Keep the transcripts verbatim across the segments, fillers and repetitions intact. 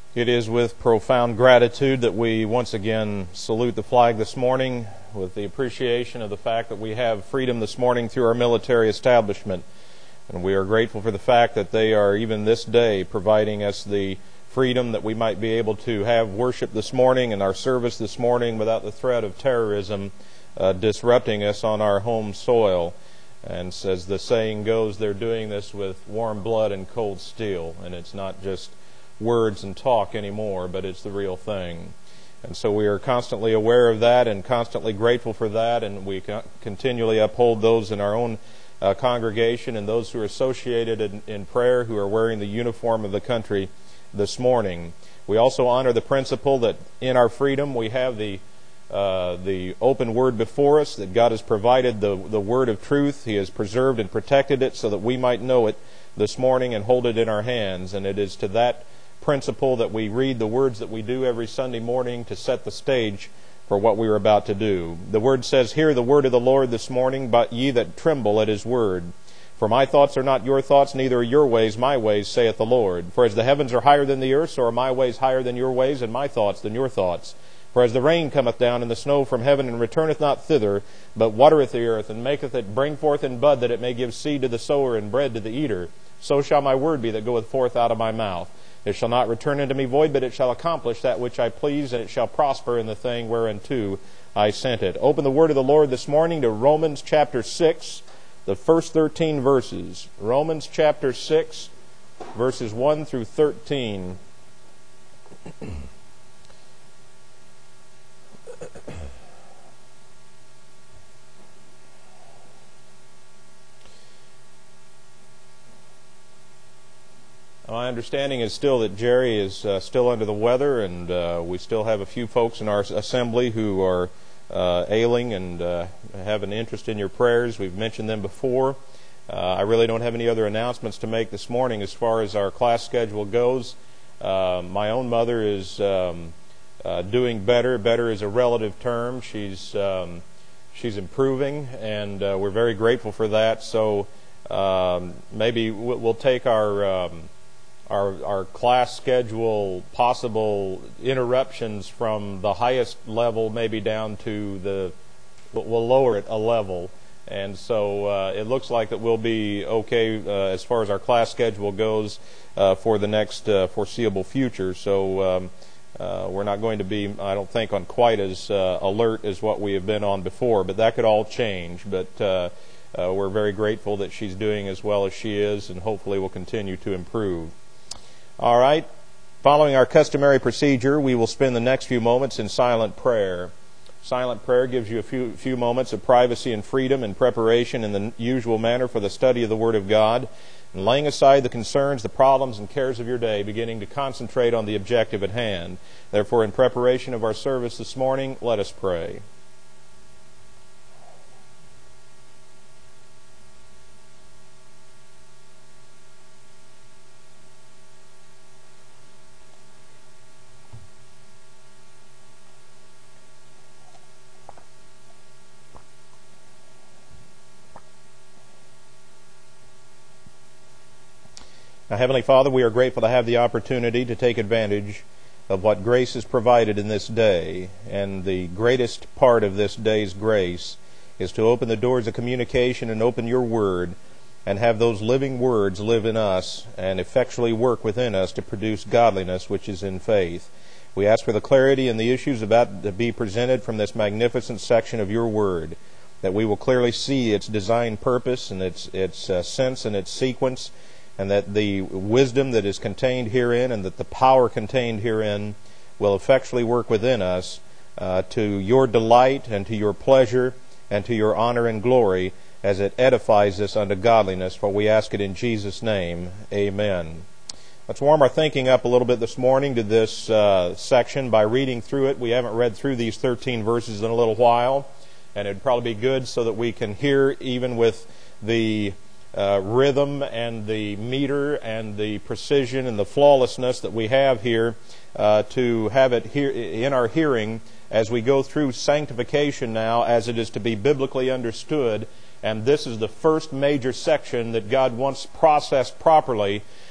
It is with profound gratitude that we once again salute the flag this morning with the appreciation of the fact that we have freedom this morning through our military establishment. And we are grateful for the fact that they are even this day providing us the freedom that we might be able to have worship this morning and our service this morning without the threat of terrorism uh, disrupting us on our home soil. And as the saying goes, they're doing this with warm blood and cold steel. And it's not just words and talk anymore, but it's the real thing. And so we are constantly aware of that and constantly grateful for that, and we continually uphold those in our own uh, congregation and those who are associated in, in prayer who are wearing the uniform of the country this morning. We also honor the principle that in our freedom we have the uh, the open word before us, that God has provided the, the word of truth. He has preserved and protected it so that we might know it this morning and hold it in our hands. And it is to that principle that we read the words that we do every Sunday morning to set the stage for what we are about to do. The word says, "Hear the word of the Lord this morning, but ye that tremble at his word. For my thoughts are not your thoughts, neither are your ways my ways, saith the Lord. For as the heavens are higher than the earth, so are my ways higher than your ways, and my thoughts than your thoughts. For as the rain cometh down and the snow from heaven, and returneth not thither, but watereth the earth, and maketh it bring forth in bud, that it may give seed to the sower and bread to the eater, so shall my word be that goeth forth out of my mouth. It shall not return unto me void, but it shall accomplish that which I please, and it shall prosper in the thing whereunto I sent it." Open the word of the Lord this morning to Romans chapter six, the first thirteen verses. Romans chapter six, verses one through thirteen. My understanding is still that Jerry is uh, still under the weather, and uh, we still have a few folks in our assembly who are uh, ailing and uh, have an interest in your prayers. We've mentioned them before. Uh, I really don't have any other announcements to make this morning as far as our class schedule goes. Uh, my own mother is um, uh, doing better. Better is a relative term. She's um, she's improving, and uh, we're very grateful for that. So um, maybe we'll take our um, Our, our class schedule possible interruptions from the highest level maybe down to the, we'll lower it a level. And so uh, it looks like that we'll be okay uh, as far as our class schedule goes uh, for the next uh, foreseeable future. So um, uh, we're not going to be, I don't think, on quite as uh, alert as what we have been on before. But that could all change. But uh, uh, we're very grateful that she's doing as well as she is, and hopefully will continue to improve. All right. Following our customary procedure, we will spend the next few moments in silent prayer. Silent prayer gives you a few few moments of privacy and freedom and preparation in the usual manner for the study of the Word of God, and laying aside the concerns, the problems, and cares of your day, beginning to concentrate on the objective at hand. Therefore, in preparation of our service this morning, let us pray. Now, Heavenly Father, we are grateful to have the opportunity to take advantage of what grace has provided in this day. And the greatest part of this day's grace is to open the doors of communication and open your Word and have those living words live in us and effectually work within us to produce godliness which is in faith. We ask for the clarity in the issues about to be presented from this magnificent section of your Word, that we will clearly see its design purpose and its, its uh, sense and its sequence, and that the wisdom that is contained herein and that the power contained herein will effectually work within us uh, to your delight and to your pleasure and to your honor and glory as it edifies us unto godliness. For we ask it in Jesus' name. Amen. Let's warm our thinking up a little bit this morning to this uh, section by reading through it. We haven't read through these thirteen verses in a little while, and it'd probably be good so that we can hear, even with the Uh, rhythm and the meter and the precision and the flawlessness that we have here, uh, to have it here in our hearing as we go through sanctification now as it is to be biblically understood. And this is the first major section that God wants processed properly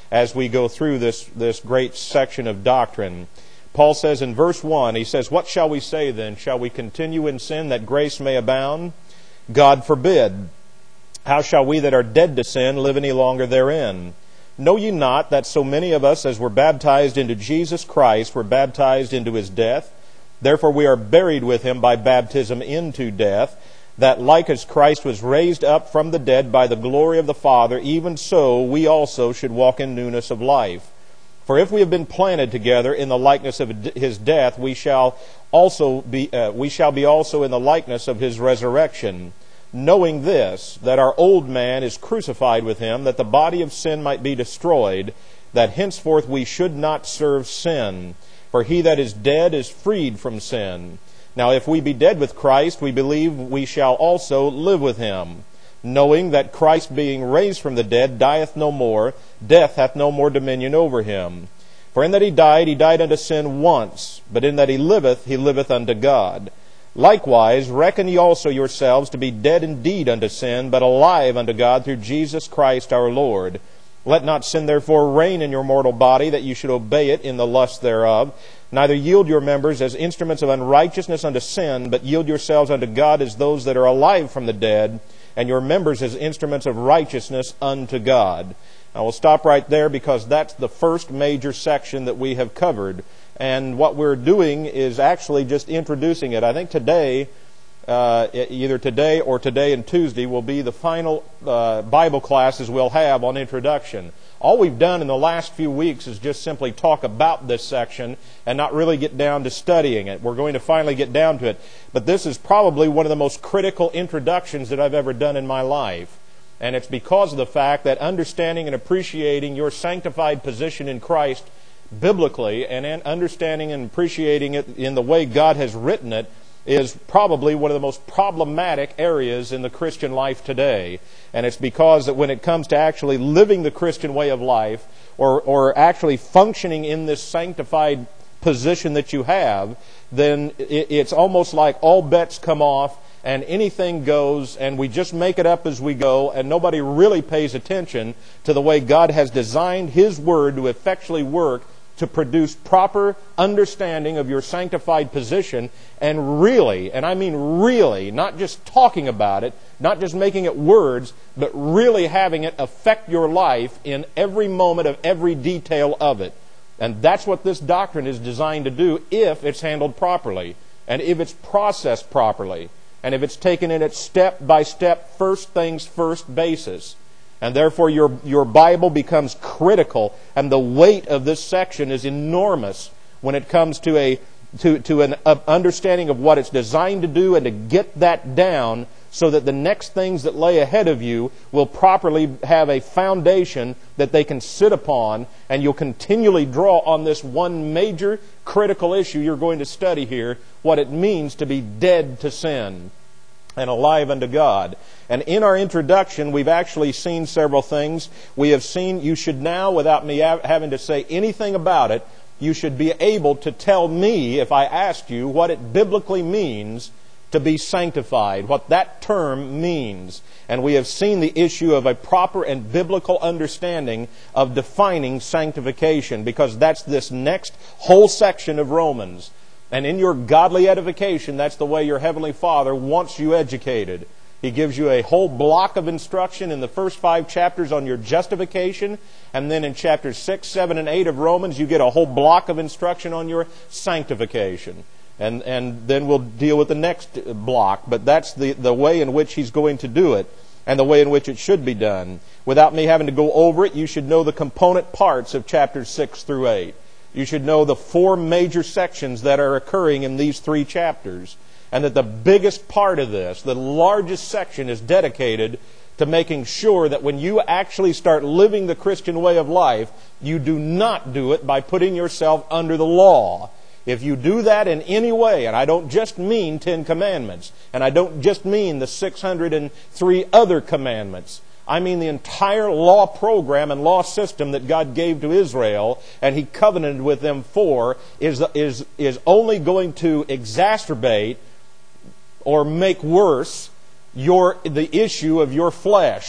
as we go through this, this great section of doctrine. Paul says in verse one, he says, "What shall we say then? Shall we continue in sin that grace may abound? God forbid. How shall we that are dead to sin live any longer therein? Know ye not that so many of us as were baptized into Jesus Christ were baptized into His death? Therefore we are buried with Him by baptism into death, that like as Christ was raised up from the dead by the glory of the Father, even so we also should walk in newness of life. For if we have been planted together in the likeness of His death, we shall also be uh, we shall be also in the likeness of His resurrection. Knowing this, that our old man is crucified with Him, that the body of sin might be destroyed, that henceforth we should not serve sin. For he that is dead is freed from sin. Now if we be dead with Christ, we believe we shall also live with Him, knowing that Christ being raised from the dead dieth no more, death hath no more dominion over Him. For in that He died, He died unto sin once, but in that He liveth, He liveth unto God. Likewise, reckon ye also yourselves to be dead indeed unto sin, but alive unto God through Jesus Christ our Lord. Let not sin therefore reign in your mortal body, that you should obey it in the lust thereof. Neither yield your members as instruments of unrighteousness unto sin, but yield yourselves unto God as those that are alive from the dead, and your members as instruments of righteousness unto God." Now we'll stop right there, because that's the first major section that we have covered. And what we're doing is actually just introducing it. I think today, uh, either today or today and Tuesday, will be the final uh, Bible classes we'll have on introduction. All we've done in the last few weeks is just simply talk about this section and not really get down to studying it. We're going to finally get down to it. But this is probably one of the most critical introductions that I've ever done in my life. And it's because of the fact that understanding and appreciating your sanctified position in Christ biblically, and understanding and appreciating it in the way God has written it, is probably one of the most problematic areas in the Christian life today. And it's because that when it comes to actually living the Christian way of life, or, or actually functioning in this sanctified position that you have, then it, it's almost like all bets come off and anything goes, and we just make it up as we go, and nobody really pays attention to the way God has designed His Word to effectually work to produce proper understanding of your sanctified position, and really, and I mean really, not just talking about it, not just making it words, but really having it affect your life in every moment of every detail of it. And that's what this doctrine is designed to do if it's handled properly, and if it's processed properly, and if it's taken in its step-by-step, first things first basis. And therefore your, your Bible becomes critical, and the weight of this section is enormous when it comes to a to, to an understanding of what it's designed to do, and to get that down so that the next things that lay ahead of you will properly have a foundation that they can sit upon, and you'll continually draw on this one major critical issue you're going to study here, what it means to be dead to sin and alive unto God. And in our introduction, we've actually seen several things. We have seen, you should now, without me having to say anything about it, you should be able to tell me, if I asked you, what it biblically means to be sanctified, what that term means. And we have seen the issue of a proper and biblical understanding of defining sanctification, because that's this next whole section of Romans. And in your godly edification, that's the way your Heavenly Father wants you educated. He gives you a whole block of instruction in the first five chapters on your justification, and then in chapters six, seven, and eight of Romans, you get a whole block of instruction on your sanctification. And and then we'll deal with the next block, but that's the, the way in which He's going to do it, and the way in which it should be done. Without me having to go over it, you should know the component parts of chapters six through eight. You should know the four major sections that are occurring in these three chapters. And that the biggest part of this, the largest section, is dedicated to making sure that when you actually start living the Christian way of life, you do not do it by putting yourself under the law. If you do that in any way, and I don't just mean Ten Commandments, and I don't just mean the six hundred three other commandments, I mean the entire law program and law system that God gave to Israel and He covenanted with them for, is, is, is only going to exacerbate or make worse your the issue of your flesh.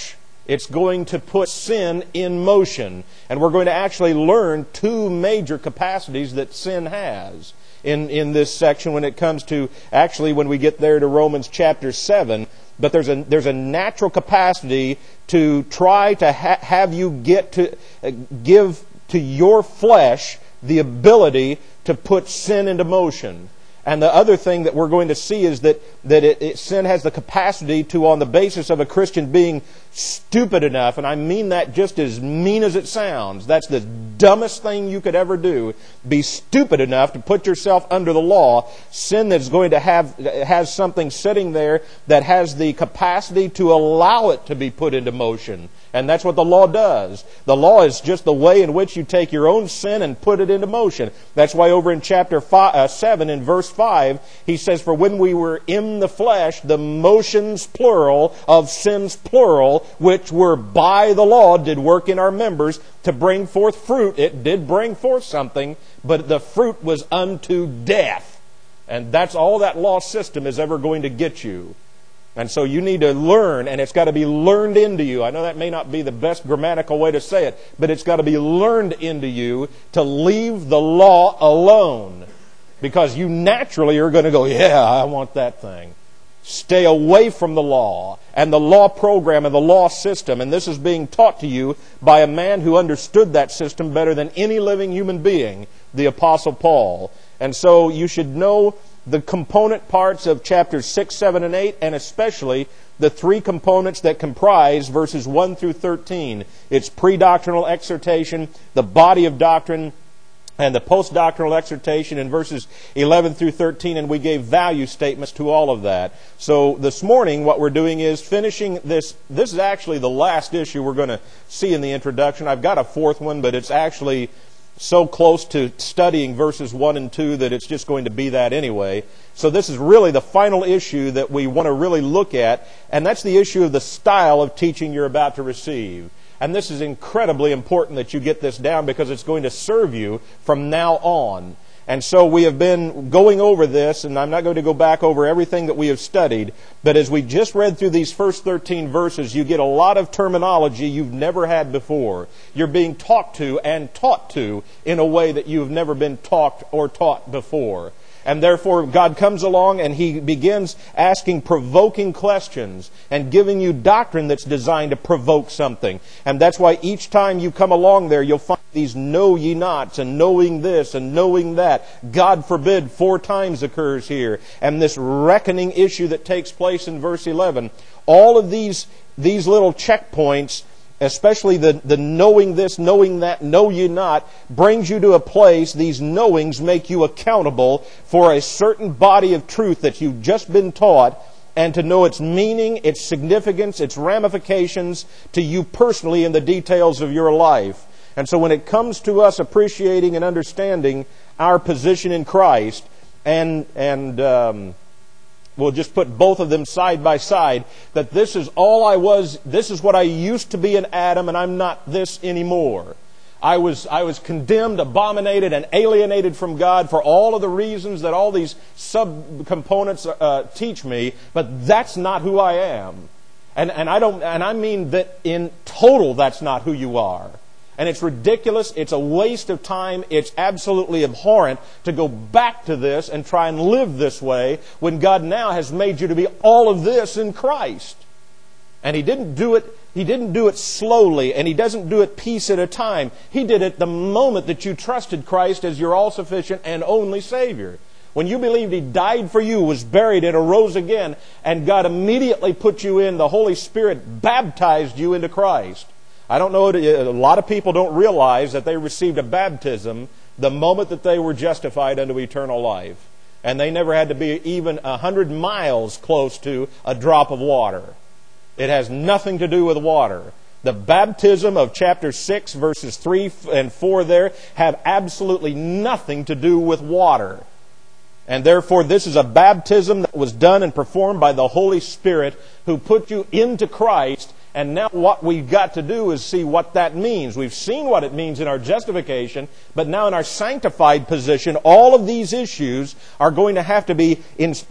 It's going to put sin in motion. And we're going to actually learn two major capacities that sin has in, in this section when it comes to, actually when we get there to Romans chapter seven. But there's a, there's a natural capacity to try to ha- have you get to, uh, give to your flesh the ability to put sin into motion. And the other thing that we're going to see is that, that it, it, sin has the capacity to, on the basis of a Christian being stupid enough, and I mean that just as mean as it sounds, that's the dumbest thing you could ever do, be stupid enough to put yourself under the law, sin that's going to have has something sitting there that has the capacity to allow it to be put into motion. And that's what the law does. The law is just the way in which you take your own sin and put it into motion. That's why over in chapter five, uh, seven, in verse five, he says, "For when we were in the flesh, the motions, plural, of sins, plural, which were by the law, did work in our members to bring forth fruit." It did bring forth something, but the fruit was unto death. And that's all that law system is ever going to get you. And so you need to learn, and it's got to be learned into you. I know that may not be the best grammatical way to say it, but it's got to be learned into you to leave the law alone. Because you naturally are going to go, yeah, I want that thing. Stay away from the law and the law program and the law system. And this is being taught to you by a man who understood that system better than any living human being, the Apostle Paul. And so you should know the component parts of chapters six, seven, and eight, and especially the three components that comprise verses one through thirteen. It's pre-doctrinal exhortation, the body of doctrine, and the post-doctrinal exhortation in verses eleven through thirteen, and we gave value statements to all of that. So this morning what we're doing is finishing this. This is actually the last issue we're going to see in the introduction. I've got a fourth one, but it's actually so close to studying verses one and two that it's just going to be that anyway. So this is really the final issue that we want to really look at, and that's the issue of the style of teaching you're about to receive. And this is incredibly important that you get this down because it's going to serve you from now on. And so we have been going over this, and I'm not going to go back over everything that we have studied, but as we just read through these first thirteen verses, you get a lot of terminology you've never had before. You're being talked to and taught to in a way that you've never been talked or taught before. And therefore, God comes along and He begins asking provoking questions and giving you doctrine that's designed to provoke something. And that's why each time you come along there, you'll find these know ye nots and knowing this and knowing that. God forbid, four times occurs here. And this reckoning issue that takes place in verse eleven. All of these, these little checkpoints, especially the, the knowing this, knowing that, know ye not, brings you to a place, these knowings make you accountable for a certain body of truth that you've just been taught, and to know its meaning, its significance, its ramifications to you personally in the details of your life. And so when it comes to us appreciating and understanding our position in Christ, and and um, we'll just put both of them side by side, that this is all I was, this is what I used to be in Adam, and I'm not this anymore. I was I was condemned, abominated, and alienated from God for all of the reasons that all these subcomponents uh, teach me, but that's not who I am. And and I don't and I mean that in total that's not who you are. And it's ridiculous, it's a waste of time, it's absolutely abhorrent to go back to this and try and live this way when God now has made you to be all of this in Christ. And He didn't do it, He didn't do it slowly, and He doesn't do it piece at a time. He did it the moment that you trusted Christ as your all-sufficient and only Savior. When you believed He died for you, was buried, and arose again, and God immediately put you in, the Holy Spirit baptized you into Christ. I don't know, a lot of people don't realize that they received a baptism the moment that they were justified unto eternal life. And they never had to be even a hundred miles close to a drop of water. It has nothing to do with water. The baptism of chapter six, verses three and four there, have absolutely nothing to do with water. And therefore, this is a baptism that was done and performed by the Holy Spirit who put you into Christ. And now what we've got to do is see what that means. We've seen what it means in our justification, but now in our sanctified position, all of these issues are going to have to be in, in,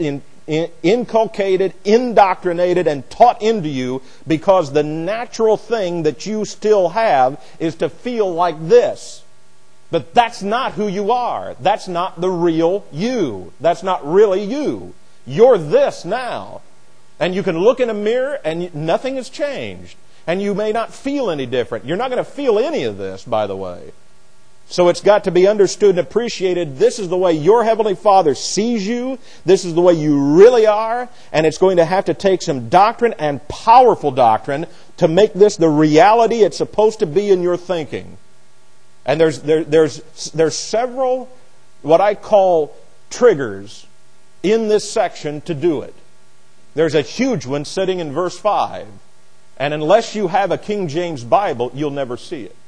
inculcated, indoctrinated, and taught into you because the natural thing that you still have is to feel like this. But that's not who you are. That's not the real you. That's not really you. You're this now. And you can look in a mirror and nothing has changed. And you may not feel any different. You're not going to feel any of this, by the way. So it's got to be understood and appreciated. This is the way your Heavenly Father sees you. This is the way you really are. And it's going to have to take some doctrine and powerful doctrine to make this the reality it's supposed to be in your thinking. And there's there, there's there's several what I call triggers in this section to do it. There's a huge one sitting in verse five. And unless you have a King James Bible, you'll never see it.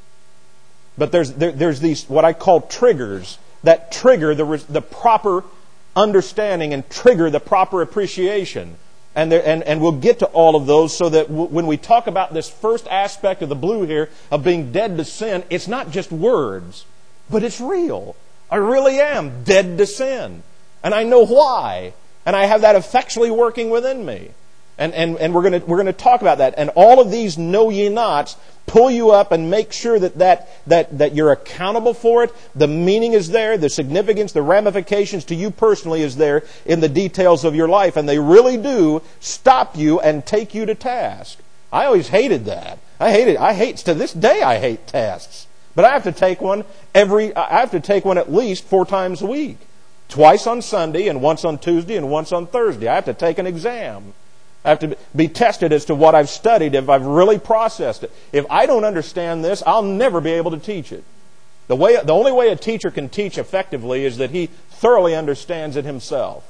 But there's there, there's these what I call triggers that trigger the the proper understanding and trigger the proper appreciation. And, there, and and we'll get to all of those so that w- when we talk about this first aspect of the blue here of being dead to sin, it's not just words, but it's real. I really am dead to sin. And I know why. And I have that effectually working within me. And and, and we're going to we're going to talk about that. And all of these know ye nots pull you up and make sure that, that that that you're accountable for it. The meaning is there, the significance, the ramifications to you personally is there in the details of your life. And they really do stop you and take you to task. I always hated that. I hated I hate to this day I hate tasks. But I have to take one every I have to take one at least four times a week. Twice on Sunday and once on Tuesday and once on Thursday. I have to take an exam. I have to be tested as to what I've studied, if I've really processed it. If I don't understand this, I'll never be able to teach it. The way, the only way a teacher can teach effectively is that he thoroughly understands it himself.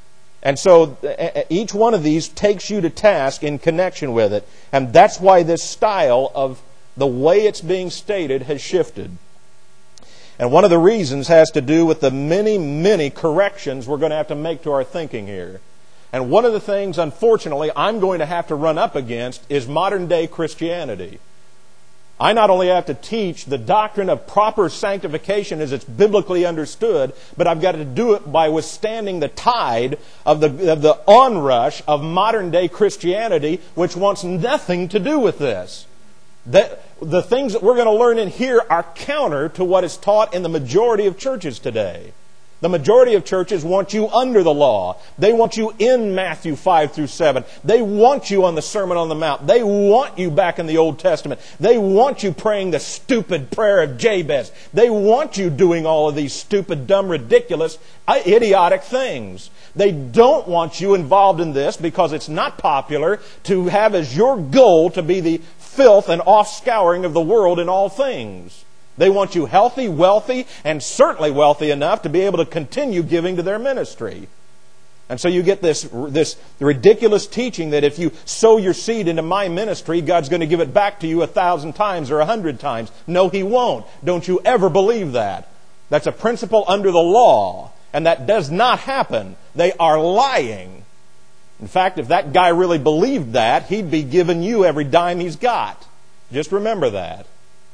And so each one of these takes you to task in connection with it. And that's why this style of the way it's being stated has shifted. And one of the reasons has to do with the many, many corrections we're going to have to make to our thinking here. And one of the things, unfortunately, I'm going to have to run up against is modern-day Christianity. I not only have to teach the doctrine of proper sanctification as it's biblically understood, but I've got to do it by withstanding the tide of the, of the onrush of modern-day Christianity, which wants nothing to do with this. The, the things that we're going to learn in here are counter to what is taught in the majority of churches today. The majority of churches want you under the law. They want you in Matthew five through seven. They want you on the Sermon on the Mount. They want you back in the Old Testament. They want you praying the stupid prayer of Jabez. They want you doing all of these stupid, dumb, ridiculous, idiotic things. They don't want you involved in this because it's not popular to have as your goal to be the filth and offscouring of the world in all things. They want you healthy, wealthy, and certainly wealthy enough to be able to continue giving to their ministry. And so you get this, this ridiculous teaching that if you sow your seed into my ministry, God's going to give it back to you a thousand times or a hundred times. No, He won't. Don't you ever believe that. That's a principle under the law, and that does not happen. They are lying. In fact, if that guy really believed that, he'd be giving you every dime he's got. Just remember that.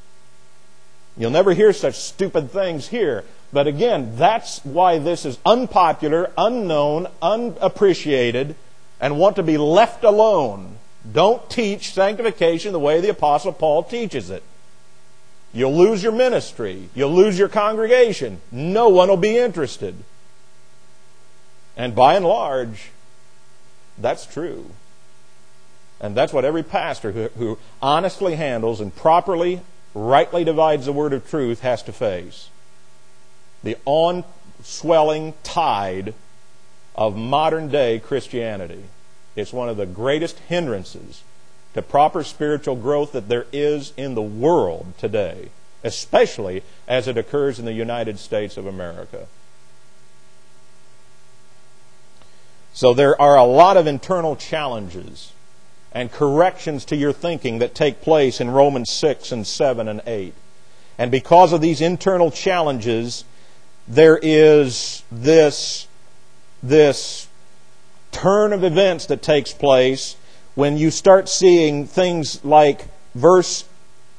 You'll never hear such stupid things here. But again, that's why this is unpopular, unknown, unappreciated, and want to be left alone. Don't teach sanctification the way the Apostle Paul teaches it. You'll lose your ministry. You'll lose your congregation. No one will be interested. And by and large, that's true. And that's what every pastor who, who honestly handles and properly rightly divides the word of truth has to face. The on-swelling tide of modern-day Christianity. It's one of the greatest hindrances to proper spiritual growth that there is in the world today, especially as it occurs in the United States of America. So there are a lot of internal challenges and corrections to your thinking that take place in Romans six and seven and eight. And because of these internal challenges, there is this, this turn of events that takes place when you start seeing things like verse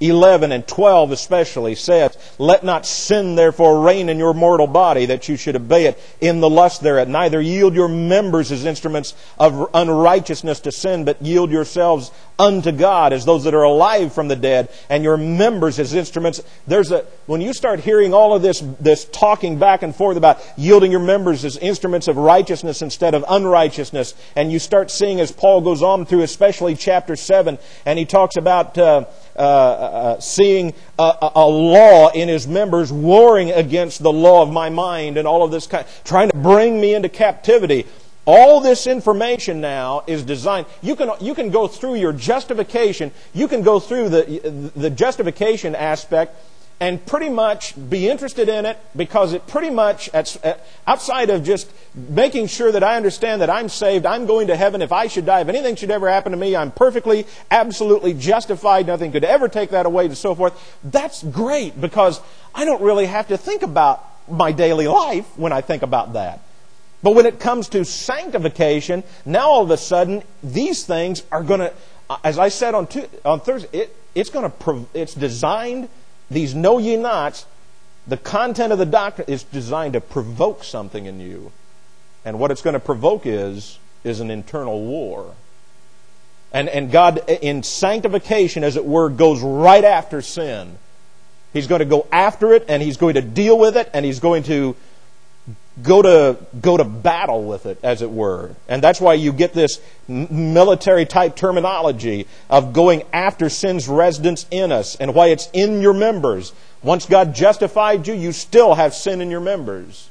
eleven and twelve especially says, "Let not sin therefore reign in your mortal body, that you should obey it in the lust thereof. Neither yield your members as instruments of unrighteousness to sin, but yield yourselves unto God as those that are alive from the dead, and your members as instruments." There's a when you start hearing all of this this talking back and forth about yielding your members as instruments of righteousness instead of unrighteousness, and you start seeing as Paul goes on through, especially chapter seven, and he talks about uh, uh, uh, seeing a, a law in his members warring against the law of my mind, and all of this kind, trying to bring me into captivity. All this information now is designed. You can you can go through your justification. You can go through the the justification aspect and pretty much be interested in it, because it pretty much, outside of just making sure that I understand that I'm saved, I'm going to heaven if I should die, if anything should ever happen to me, I'm perfectly, absolutely justified, nothing could ever take that away, and so forth. That's great, because I don't really have to think about my daily life when I think about that. But when it comes to sanctification, now all of a sudden, these things are going to, as I said on, two, on Thursday, it, it's going to, it's designed, these know ye nots, the content of the doctrine is designed to provoke something in you. And what it's going to provoke is, is an internal war. And, and God, in sanctification, as it were, goes right after sin. He's going to go after it, and He's going to deal with it, and He's going to go to go to battle with it, as it were. And that's why you get this military type terminology of going after sin's residence in us, and why it's in your members. Once God justified you, you still have sin in your members.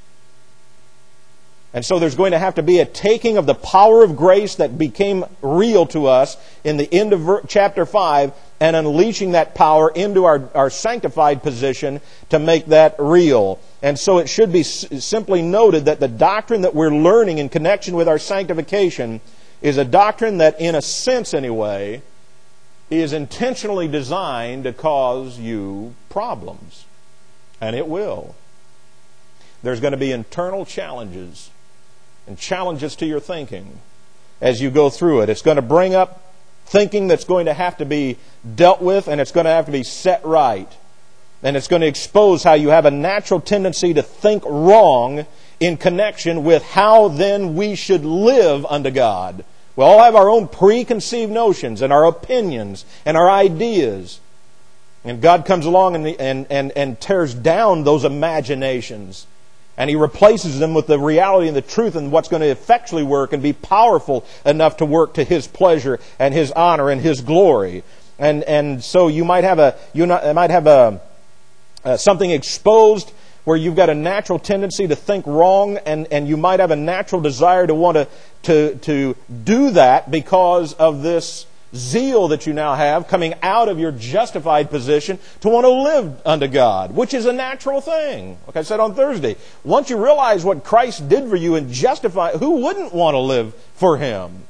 And so there's going to have to be a taking of the power of grace that became real to us in the end of chapter five, and unleashing that power into our, our sanctified position to make that real. And so it should be s- simply noted that the doctrine that we're learning in connection with our sanctification is a doctrine that, in a sense anyway, is intentionally designed to cause you problems. And it will. There's going to be internal challenges and challenges to your thinking as you go through it. It's going to bring up thinking that's going to have to be dealt with, and it's going to have to be set right. And it's going to expose how you have a natural tendency to think wrong in connection with how then we should live unto God. We all have our own preconceived notions and our opinions and our ideas. And God comes along and, and, and, and tears down those imaginations. And He replaces them with the reality and the truth, and what's going to effectually work and be powerful enough to work to His pleasure and His honor and His glory. And and so you might have a you might have a uh, something exposed where you've got a natural tendency to think wrong, and, and you might have a natural desire to want to to to do that because of this zeal that you now have coming out of your justified position to want to live unto God, which is a natural thing. Like I said on Thursday, once you realize what Christ did for you and justify, who wouldn't want to live for Him?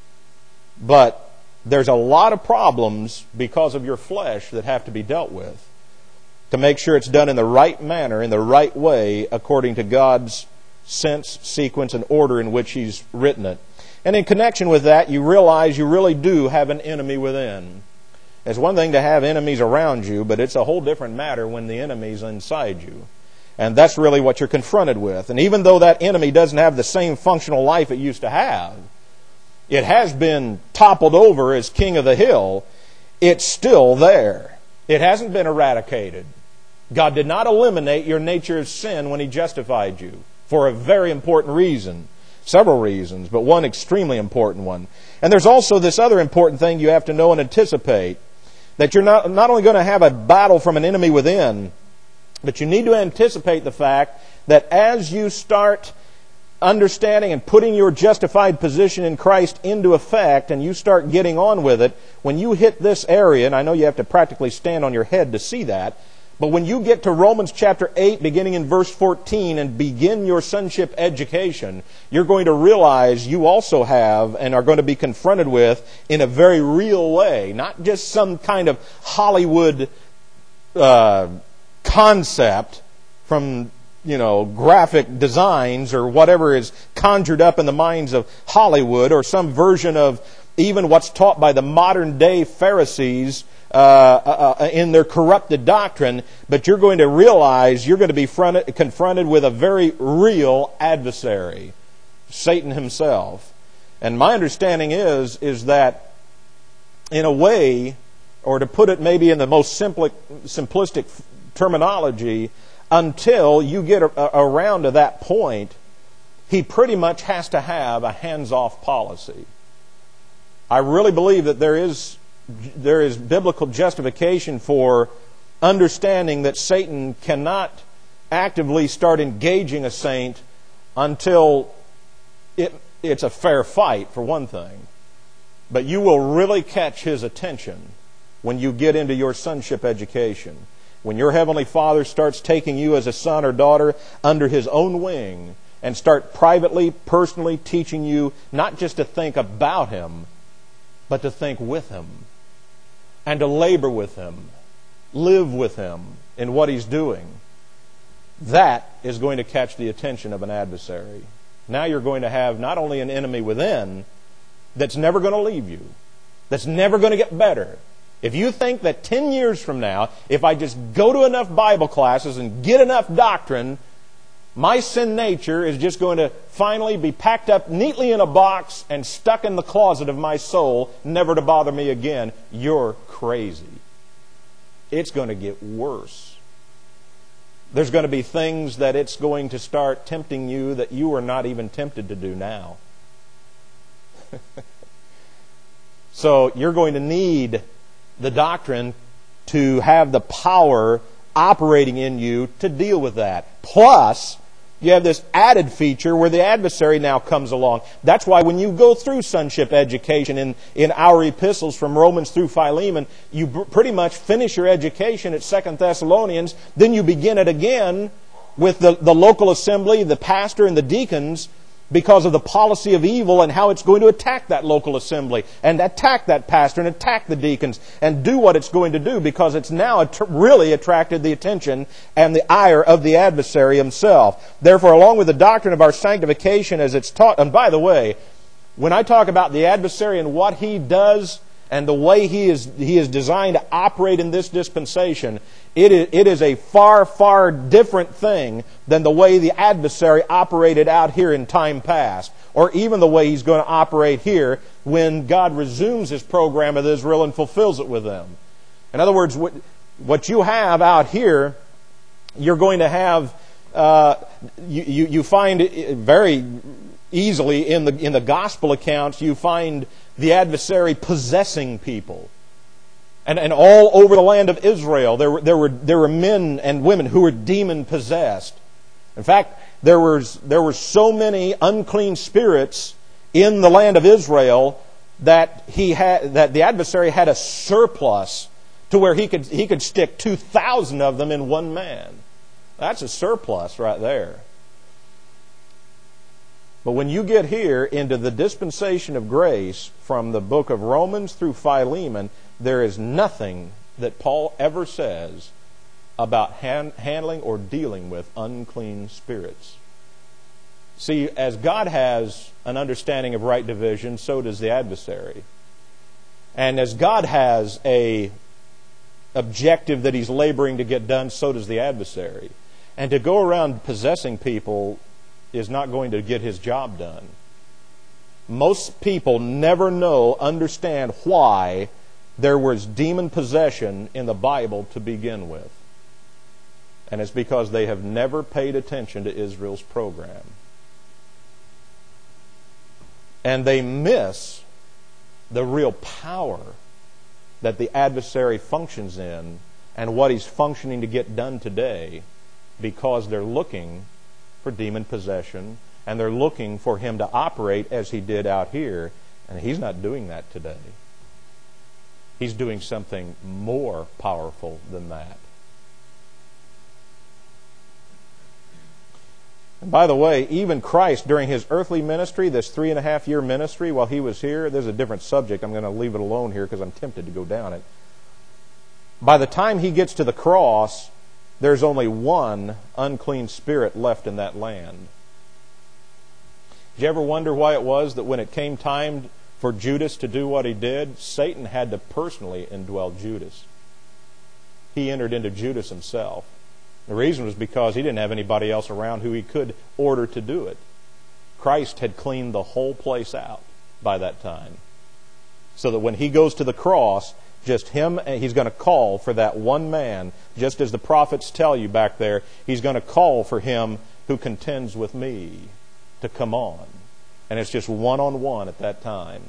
But there's a lot of problems because of your flesh that have to be dealt with to make sure it's done in the right manner, in the right way, according to God's sense, sequence, and order in which He's written it. And in connection with that, you realize you really do have an enemy within. It's one thing to have enemies around you, but it's a whole different matter when the enemy's inside you. And that's really what you're confronted with. And even though that enemy doesn't have the same functional life it used to have, it has been toppled over as king of the hill, it's still there. It hasn't been eradicated. God did not eliminate your nature of sin when He justified you, for a very important reason. Several reasons, but one extremely important one. And there's also this other important thing you have to know and anticipate. That you're not, not only going to have a battle from an enemy within, but you need to anticipate the fact that as you start understanding and putting your justified position in Christ into effect, and you start getting on with it, when you hit this area, and I know you have to practically stand on your head to see that, but when you get to Romans chapter eight, beginning in verse fourteen, and begin your sonship education, you're going to realize you also have and are going to be confronted with in a very real way, not just some kind of Hollywood uh, concept from, you know, graphic designs or whatever is conjured up in the minds of Hollywood, or some version of even what's taught by the modern day Pharisees uh, uh, in their corrupted doctrine, but you're going to realize you're going to be fronted, confronted with a very real adversary, Satan himself. And my understanding is, is that in a way, or to put it maybe in the most simpli- simplistic terminology, until you get a, around to that point, he pretty much has to have a hands-off policy. I really believe that there is there is biblical justification for understanding that Satan cannot actively start engaging a saint until it, it's a fair fight, for one thing. But you will really catch his attention when you get into your sonship education. When your Heavenly Father starts taking you as a son or daughter under His own wing and start privately, personally teaching you not just to think about Him, but to think with Him and to labor with Him, live with Him in what He's doing. That is going to catch the attention of an adversary. Now you're going to have not only an enemy within that's never going to leave you, that's never going to get better. If you think that ten years from now, if I just go to enough Bible classes and get enough doctrine, my sin nature is just going to finally be packed up neatly in a box and stuck in the closet of my soul, never to bother me again, you're crazy. It's going to get worse. There's going to be things that it's going to start tempting you that you are not even tempted to do now. So you're going to need the doctrine to have the power operating in you to deal with that. Plus, you have this added feature where the adversary now comes along. That's why when you go through sonship education in, in our epistles from Romans through Philemon, you b- pretty much finish your education at Second Thessalonians, then you begin it again with the, the local assembly, the pastor, and the deacons, because of the policy of evil and how it's going to attack that local assembly and attack that pastor and attack the deacons and do what it's going to do, because it's now att- really attracted the attention and the ire of the adversary himself. Therefore, along with the doctrine of our sanctification as it's taught, and by the way, when I talk about the adversary and what he does and the way he is he is designed to operate in this dispensation, it is, it is a far, far different thing than the way the adversary operated out here in time past, or even the way he's going to operate here when God resumes His program with Israel and fulfills it with them. In other words, what, what you have out here, you're going to have, uh, you, you, you find very easily in the in the gospel accounts, you find the adversary possessing people. And, and all over the land of Israel, there were, there were, there were men and women who were demon-possessed. In fact, there was, there were so many unclean spirits in the land of Israel that he had, that the adversary had a surplus to where he could, he could stick two thousand of them in one man. That's a surplus right there. But when you get here into the dispensation of grace from the book of Romans through Philemon, there is nothing that Paul ever says about hand, handling or dealing with unclean spirits. See, as God has an understanding of right division, so does the adversary. And as God has a objective that He's laboring to get done, so does the adversary. And to go around possessing people is not going to get his job done. Most people never know, understand why there was demon possession in the Bible to begin with. And it's because they have never paid attention to Israel's program. And they miss the real power that the adversary functions in and what he's functioning to get done today, because they're looking for demon possession, and they're looking for him to operate as he did out here, and he's not doing that today. He's doing something more powerful than that. And by the way, even Christ, during His earthly ministry, this three and a half year ministry while He was here, there's a different subject. I'm going to leave it alone here because I'm tempted to go down it. By the time He gets to the cross, there's only one unclean spirit left in that land. Did you ever wonder why it was that when it came time for Judas to do what he did, Satan had to personally indwell Judas. He entered into Judas himself. The reason was because he didn't have anybody else around who he could order to do it. Christ had cleaned the whole place out by that time. So that when he goes to the cross, just him, he's going to call for that one man, just as the prophets tell you back there, he's going to call for him who contends with me to come on. And it's just one-on-one at that time.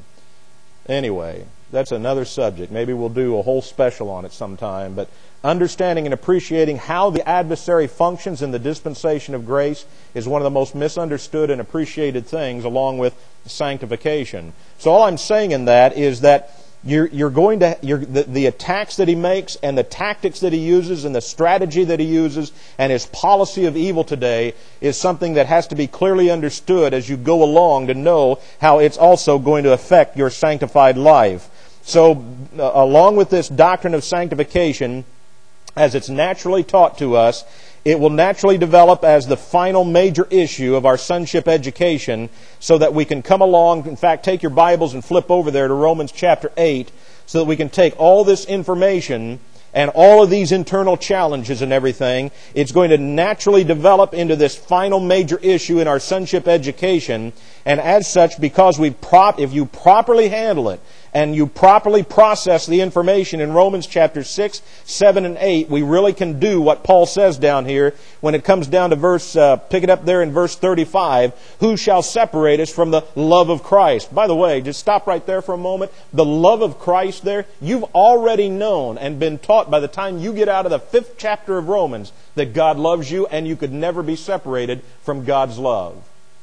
Anyway, that's another subject. Maybe we'll do a whole special on it sometime. But understanding and appreciating how the adversary functions in the dispensation of grace is one of the most misunderstood and appreciated things, along with sanctification. So all I'm saying in that is that You're, you're going to you're, the, the attacks that he makes and the tactics that he uses and the strategy that he uses and his policy of evil today is something that has to be clearly understood as you go along to know how it's also going to affect your sanctified life. So, uh, along with this doctrine of sanctification, as it's naturally taught to us, it will naturally develop as the final major issue of our sonship education so that we can come along, in fact, take your Bibles and flip over there to Romans chapter eight so that we can take all this information and all of these internal challenges and everything. It's going to naturally develop into this final major issue in our sonship education. And as such, because we prop, if you properly handle it, and you properly process the information in Romans chapter six, seven, and eight, we really can do what Paul says down here when it comes down to verse, uh, pick it up there in verse thirty-five, who shall separate us from the love of Christ? By the way, just stop right there for a moment. The love of Christ there, you've already known and been taught by the time you get out of the fifth chapter of Romans that God loves you and you could never be separated from God's love.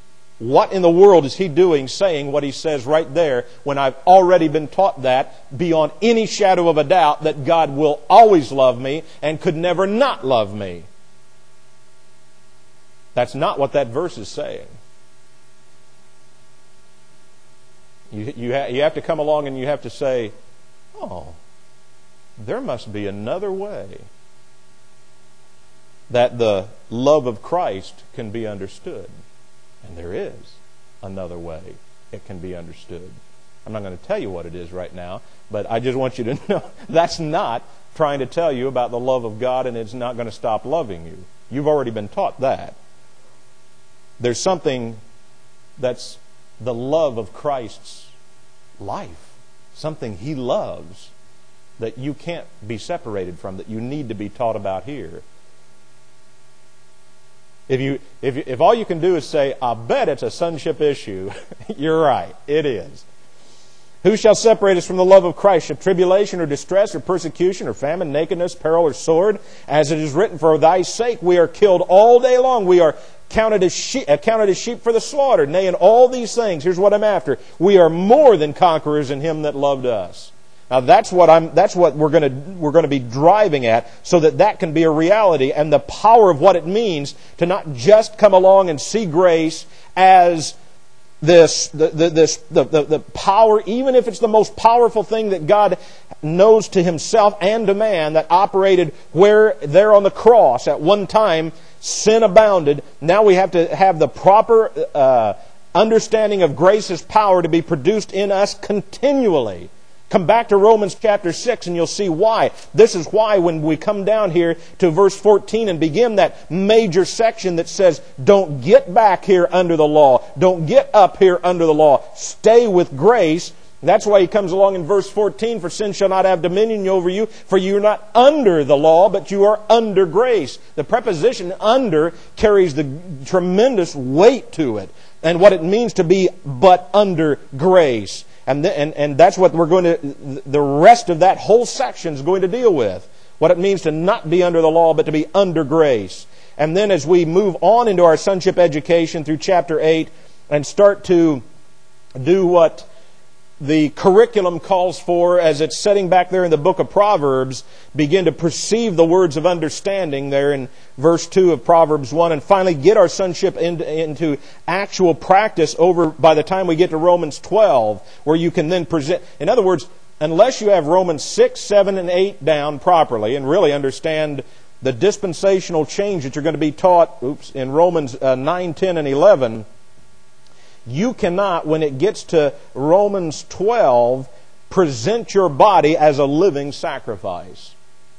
What in the world is he doing saying what he says right there when I've already been taught that beyond any shadow of a doubt that God will always love me and could never not love me? That's not what that verse is saying. You, you, ha- you have to come along and you have to say, oh, there must be another way that the love of Christ can be understood. And there is another way it can be understood. I'm not going to tell you what it is right now, but I just want you to know that's not trying to tell you about the love of God and it's not going to stop loving you. You've already been taught that. There's something that's the love of Christ's life, something He loves that you can't be separated from, that you need to be taught about here. If you, if you, if all you can do is say, I bet it's a sonship issue, you're right, it is. Who shall separate us from the love of Christ? Shall tribulation or distress or persecution or famine, nakedness, peril or sword? As it is written, for thy sake we are killed all day long. We are counted as sheep, counted as sheep for the slaughter. Nay, in all these things, here's what I'm after. We are more than conquerors in Him that loved us. Now that's what I'm. That's what we're going to we're going to be driving at, so that that can be a reality, and the power of what it means to not just come along and see grace as this the, the, this the, the the power, even if it's the most powerful thing that God knows to Himself and to man, that operated where there on the cross at one time sin abounded. Now we have to have the proper uh, understanding of grace's power to be produced in us continually. Come back to Romans chapter six and you'll see why. This is why when we come down here to verse fourteen and begin that major section that says, don't get back here under the law. Don't get up here under the law. Stay with grace. That's why he comes along in verse fourteen, for sin shall not have dominion over you, for you are not under the law, but you are under grace. The preposition under carries the tremendous weight to it, and what it means to be but under grace. And, th- and and that's what we're going to, the rest of that whole section is going to deal with. What it means to not be under the law, but to be under grace. And then as we move on into our sonship education through chapter eight and start to do what the curriculum calls for as it's setting back there in the book of Proverbs, begin to perceive the words of understanding there in verse two of Proverbs one, and finally get our sonship into, into actual practice over by the time we get to Romans twelve, where you can then present. In other words, unless you have Romans six, seven, and eight down properly and really understand the dispensational change that you're going to be taught oops, in Romans uh, nine, ten, and eleven, You cannot, when it gets to Romans twelve, present your body as a living sacrifice.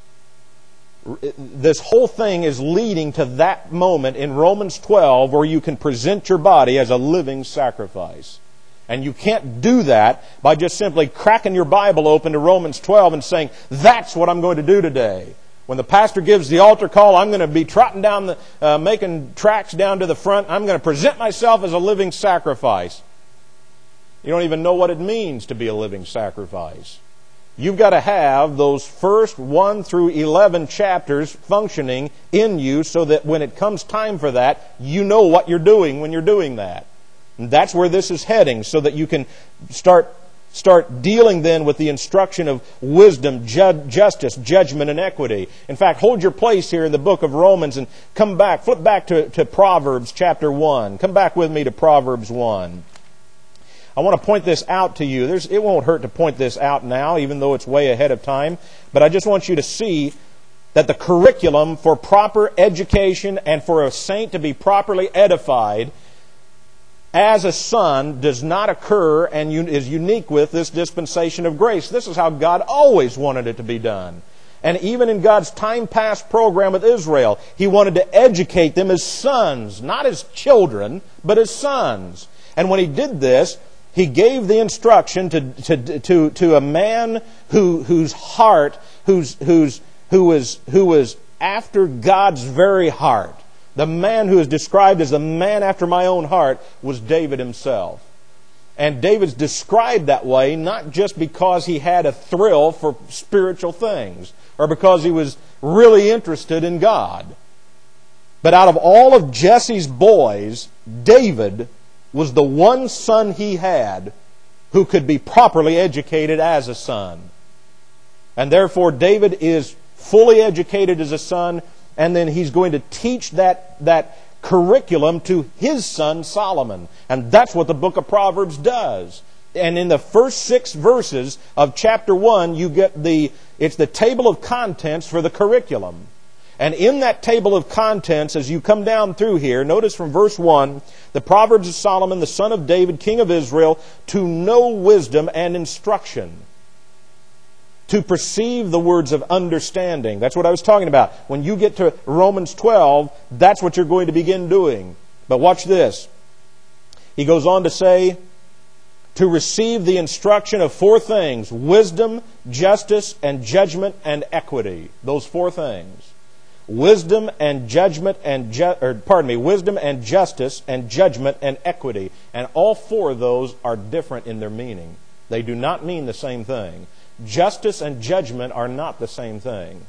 This whole thing is leading to that moment in Romans twelve where you can present your body as a living sacrifice. And you can't do that by just simply cracking your Bible open to Romans twelve and saying, that's what I'm going to do today. When the pastor gives the altar call, I'm going to be trotting down the, uh, making tracks down to the front. I'm going to present myself as a living sacrifice. You don't even know what it means to be a living sacrifice. You've got to have those first one through eleven chapters functioning in you so that when it comes time for that, you know what you're doing when you're doing that. And that's where this is heading, so that you can start start dealing then with the instruction of wisdom, ju- justice, judgment, and equity. In fact, hold your place here in the book of Romans and come back, flip back to, to Proverbs chapter one. Come back with me to Proverbs one. I want to point this out to you. There's, it won't hurt to point this out now, even though it's way ahead of time. But I just want you to see that the curriculum for proper education and for a saint to be properly edified as a son does not occur and is unique with this dispensation of grace. This is how God always wanted it to be done. And even in God's time-past program with Israel, He wanted to educate them as sons, not as children, but as sons. And when He did this, He gave the instruction to to to, to a man who whose heart, whose whose who was who was after God's very heart. The man who is described as the man after my own heart was David himself. And David's described that way not just because he had a thrill for spiritual things or because he was really interested in God. But out of all of Jesse's boys, David was the one son he had who could be properly educated as a son. And therefore David is fully educated as a son, and then he's going to teach that, that curriculum to his son Solomon. And that's what the book of Proverbs does. And in the first six verses of chapter one, you get the, it's the table of contents for the curriculum. And in that table of contents, as you come down through here, notice from verse one, the Proverbs of Solomon, the son of David, king of Israel, to know wisdom and instruction, to perceive the words of understanding. That's what I was talking about. When you get to Romans twelve, that's what you're going to begin doing. But watch this. He goes on to say, to receive the instruction of four things: wisdom, justice, and judgment, and equity. Those four things. Wisdom and judgment and ju- or pardon me, wisdom and justice and judgment and equity. And all four of those are different in their meaning. They do not mean the same thing. Justice and judgment are not the same thing.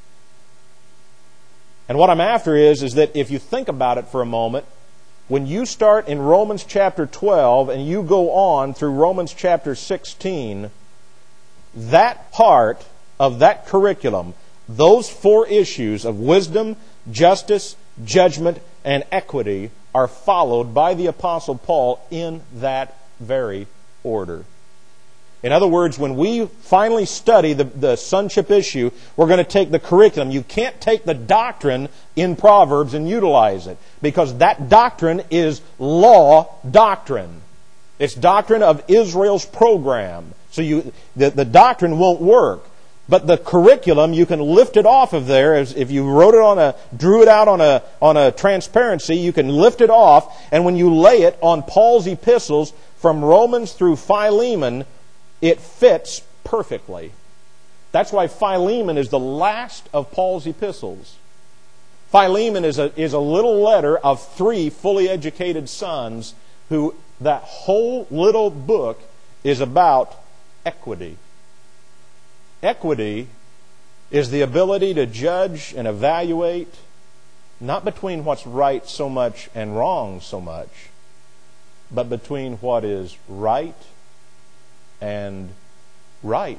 And what I'm after is, is that if you think about it for a moment, when you start in Romans chapter twelve and you go on through Romans chapter sixteen, that part of that curriculum, those four issues of wisdom, justice, judgment, and equity are followed by the Apostle Paul in that very order. In other words, when we finally study the, the sonship issue, we're going to take the curriculum. You can't take the doctrine in Proverbs and utilize it, because that doctrine is law doctrine. It's doctrine of Israel's program. So you, the, the doctrine won't work. But the curriculum, you can lift it off of there. As if you wrote it on a, drew it out on a, on a transparency, you can lift it off. And when you lay it on Paul's epistles from Romans through Philemon, it fits perfectly. That's why Philemon is the last of Paul's epistles. Philemon is a, is a little letter of three fully educated sons who, that whole little book is about equity. Equity is the ability to judge and evaluate, not between what's right so much and wrong so much, but between what is right and right.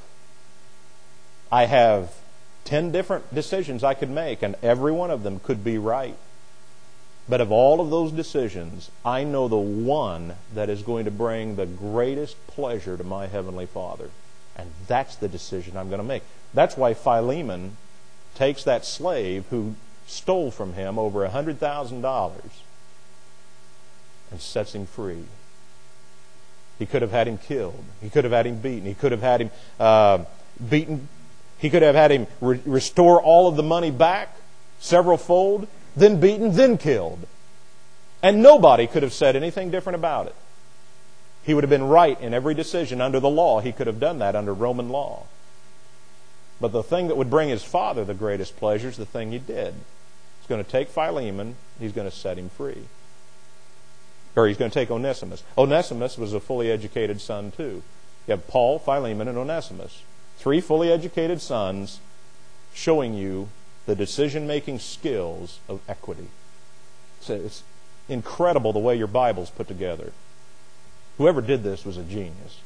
I have ten different decisions I could make, and every one of them could be right. But of all of those decisions, I know the one that is going to bring the greatest pleasure to my Heavenly Father. And that's the decision I'm going to make. That's why Philemon takes that slave who stole from him over one hundred thousand dollars. and sets him free. He could have had him killed. He could have had him beaten. He could have had him uh, beaten. He could have had him re- restore all of the money back, several fold, then beaten, then killed. And nobody could have said anything different about it. He would have been right in every decision under the law. He could have done that under Roman law. But the thing that would bring his father the greatest pleasure is the thing he did. He's going to take Philemon. He's going to set him free. Or he's going to take Onesimus. Onesimus was a fully educated son too. You have Paul, Philemon, and Onesimus. Three fully educated sons showing you the decision-making skills of equity. So it's incredible the way your Bible's put together. Whoever did this was a genius.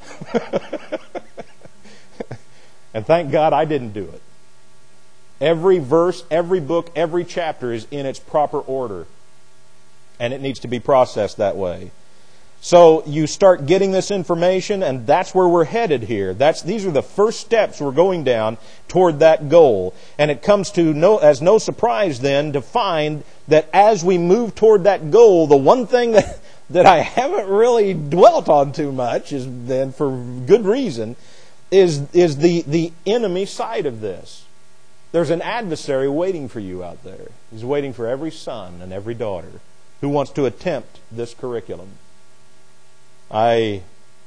And thank God I didn't do it. Every verse, every book, every chapter is in its proper order. And it needs to be processed that way. So you start getting this information, and that's where we're headed here. That's these are the first steps we're going down toward that goal. And it comes to no as no surprise then to find that as we move toward that goal, the one thing that, that I haven't really dwelt on too much is then for good reason is is the, the enemy side of this. There's an adversary waiting for you out there. He's waiting for every son and every daughter who wants to attempt this curriculum. I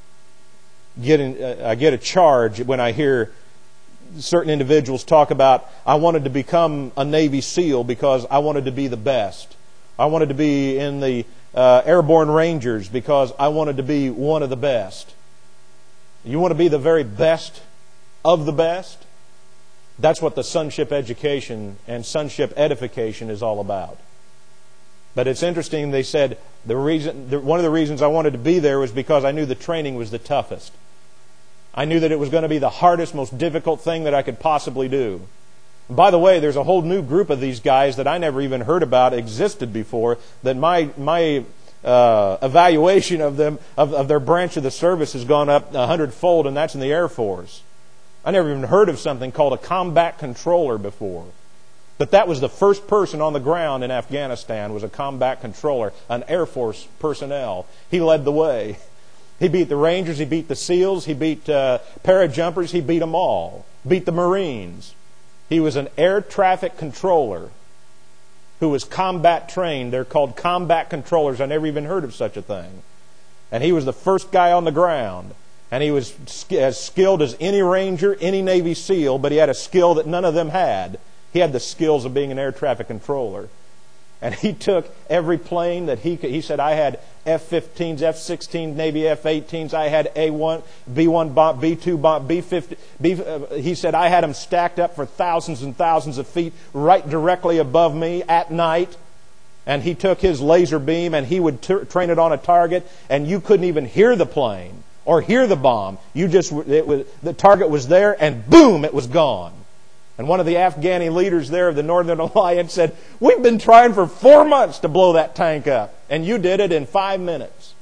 get in, I get a charge when I hear certain individuals talk about, I wanted to become a Navy SEAL because I wanted to be the best. I wanted to be in the uh, Airborne Rangers because I wanted to be one of the best. You want to be the very best of the best? That's what the sonship education and sonship edification is all about. But it's interesting, they said, the reason, the, one of the reasons I wanted to be there was because I knew the training was the toughest. I knew that it was going to be the hardest, most difficult thing that I could possibly do. And by the way, there's a whole new group of these guys that I never even heard about existed before, that my my uh, evaluation of them, of, of their branch of the service has gone up a hundredfold, and that's in the Air Force. I never even heard of something called a combat controller before. But that was the first person on the ground in Afghanistan, was a combat controller, an Air Force personnel. He led the way. He beat the Rangers, he beat the SEALs, he beat uh, parajumpers, he beat them all. Beat the Marines. He was an air traffic controller who was combat trained. They're called combat controllers. I never even heard of such a thing. And he was the first guy on the ground. And he was as skilled as any Ranger, any Navy SEAL, but he had a skill that none of them had. He had the skills of being an air traffic controller. And he took every plane that he could. He said, I had F fifteens, F sixteens, Navy F eighteens. I had A one, B one bomb, B two bomb, B fifty. B, uh, he said, I had them stacked up for thousands and thousands of feet right directly above me at night. And he took his laser beam and he would t- train it on a target, and you couldn't even hear the plane or hear the bomb. You just it was, the target was there, and boom, it was gone. And one of the Afghani leaders there of the Northern Alliance said, we've been trying for four months to blow that tank up, and you did it in five minutes.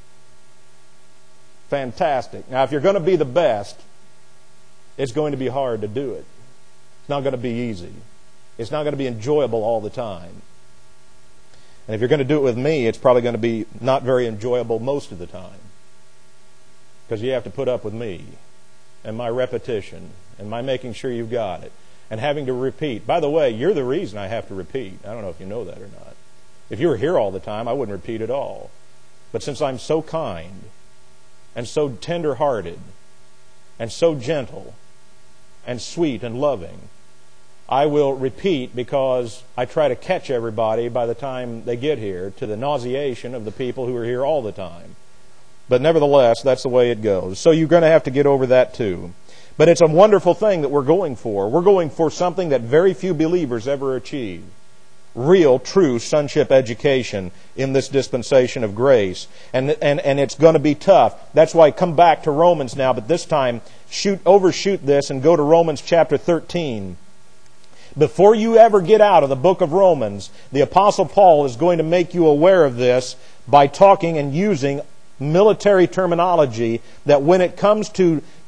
Fantastic. Now, if you're going to be the best, it's going to be hard to do it. It's not going to be easy. It's not going to be enjoyable all the time. And if you're going to do it with me, it's probably going to be not very enjoyable most of the time. Because you have to put up with me and my repetition and my making sure you've got it. And having to repeat. By the way, you're the reason I have to repeat. I don't know if you know that or not. If you were here all the time, I wouldn't repeat at all. But since I'm so kind and so tender-hearted and so gentle and sweet and loving, I will repeat because I try to catch everybody by the time they get here, to the nauseation of the people who are here all the time. But nevertheless, that's the way it goes. So you're going to have to get over that too. But it's a wonderful thing that we're going for. We're going for something that very few believers ever achieve. Real, true sonship education in this dispensation of grace. And, and, and it's going to be tough. That's why I come back to Romans now, but this time shoot overshoot this and go to Romans chapter thirteen. Before you ever get out of the book of Romans, the Apostle Paul is going to make you aware of this by talking and using military terminology that when it comes to